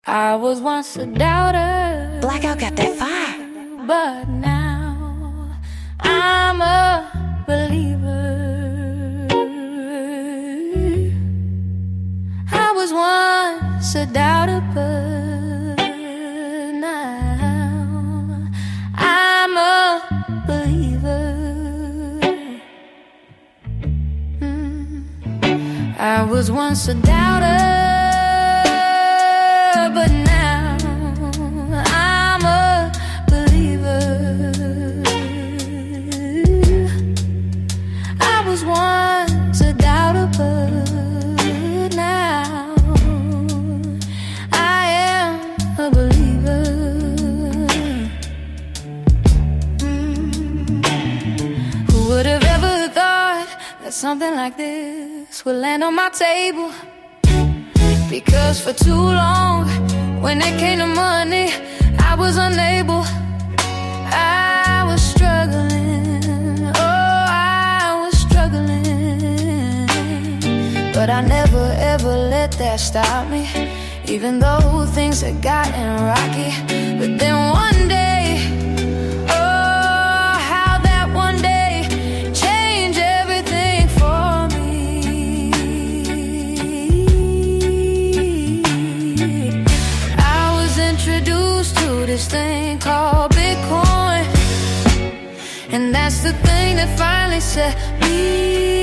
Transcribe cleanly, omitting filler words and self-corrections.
I was once a doubter. Blackout got that fire. But now I'm a believer. I was once a doubter, but now I'm a believer. I was once a doubter, but now I'm a believer. I was once a doubter, but now I am a believer. Who would have ever thought that something like this would land on my table? Because for too long, when it came to money, I was unable. I was struggling, oh, I was struggling. But I never ever let that stop me, even though things had gotten rocky. But then one day, oh, how that one day changed everything for me. Introduced to this thing called Bitcoin, and that's the thing that finally set me